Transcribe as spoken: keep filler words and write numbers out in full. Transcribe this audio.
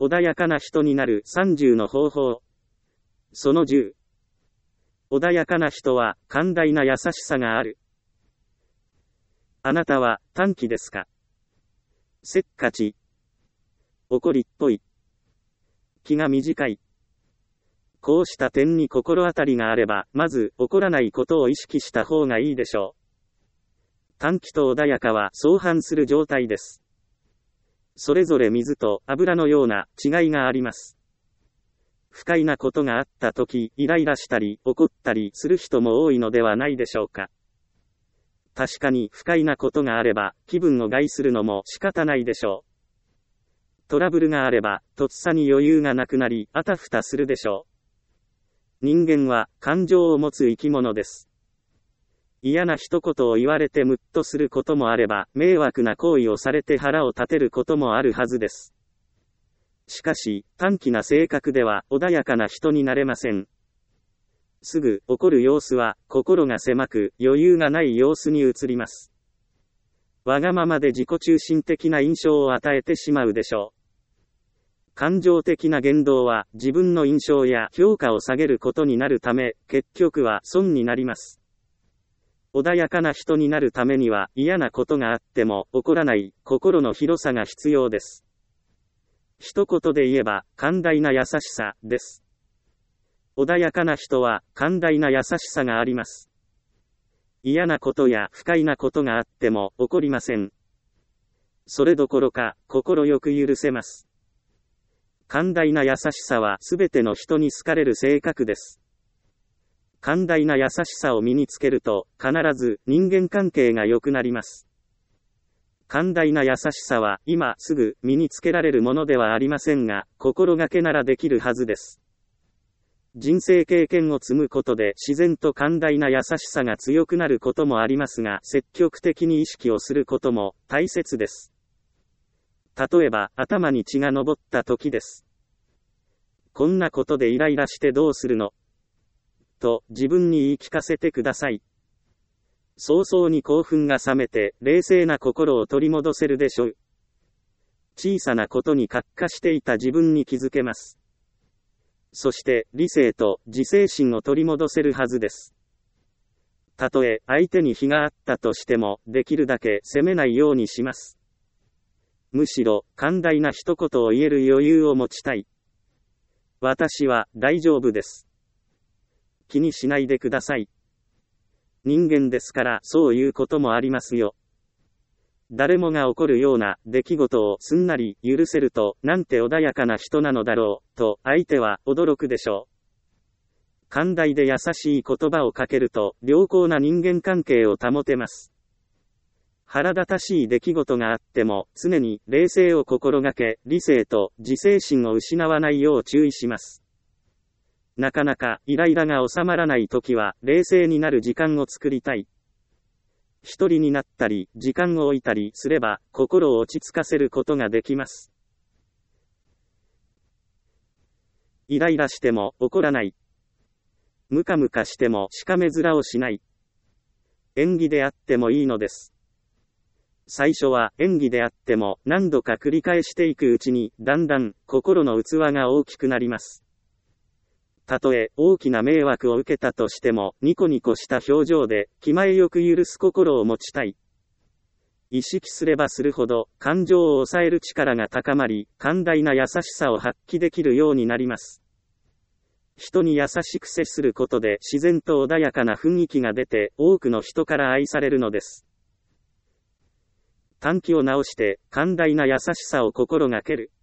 穏やかな人になるさんじゅうの方法。そのじゅう。穏やかな人は寛大な優しさがある。あなたは短気ですか？せっかち。怒りっぽい。気が短い。こうした点に心当たりがあれば、まず怒らないことを意識した方がいいでしょう。短気と穏やかは相反する状態です。それぞれ水と油のような違いがあります。不快なことがあったとき、イライラしたり怒ったりする人も多いのではないでしょうか。確かに不快なことがあれば、気分を害するのも仕方ないでしょう。トラブルがあれば、とっさに余裕がなくなり、あたふたするでしょう。人間は感情を持つ生き物です。嫌な一言を言われてムッとすることもあれば、迷惑な行為をされて腹を立てることもあるはずです。しかし、短気な性格では穏やかな人になれません。すぐ怒る様子は、心が狭く、余裕がない様子に映ります。わがままで自己中心的な印象を与えてしまうでしょう。感情的な言動は、自分の印象や評価を下げることになるため、結局は損になります。穏やかな人になるためには、嫌なことがあっても怒らない心の広さが必要です。一言で言えば、寛大な優しさです。穏やかな人は寛大な優しさがあります。嫌なことや不快なことがあっても怒りません。それどころか、心よく許せます。寛大な優しさはすべての人に好かれる性格です。寛大な優しさを身につけると、必ず人間関係が良くなります。寛大な優しさは今すぐ身につけられるものではありませんが、心がけならできるはずです。人生経験を積むことで自然と寛大な優しさが強くなることもありますが、積極的に意識をすることも大切です。例えば、頭に血が上った時です。こんなことでイライラしてどうするの？と自分に言い聞かせてください。早々に興奮が冷めて、冷静な心を取り戻せるでしょう。小さなことに憻下していた自分に気づけます。そして、理性と自制心を取り戻せるはずです。たとえ、相手に非があったとしても、できるだけ責めないようにします。むしろ、寛大な一言を言える余裕を持ちたい。私は、大丈夫です。気にしないでください。人間ですからそういうこともありますよ。誰もが起こるような出来事をすんなり許せると、なんて穏やかな人なのだろう、と相手は驚くでしょう。寛大で優しい言葉をかけると、良好な人間関係を保てます。腹立たしい出来事があっても、常に冷静を心がけ、理性と自制心を失わないよう注意します。なかなかイライラが収まらないときは、冷静になる時間を作りたい。一人になったり、時間を置いたりすれば、心を落ち着かせることができます。イライラしても怒らない。ムカムカしてもしかめ面をしない。演技であってもいいのです。最初は演技であっても何度か繰り返していくうちに、だんだん心の器が大きくなります。たとえ大きな迷惑を受けたとしても、ニコニコした表情で気前よく許す心を持ちたい。意識すればするほど感情を抑える力が高まり、寛大な優しさを発揮できるようになります。人に優しく接することで自然と穏やかな雰囲気が出て、多くの人から愛されるのです。短気を直して寛大な優しさを心がける。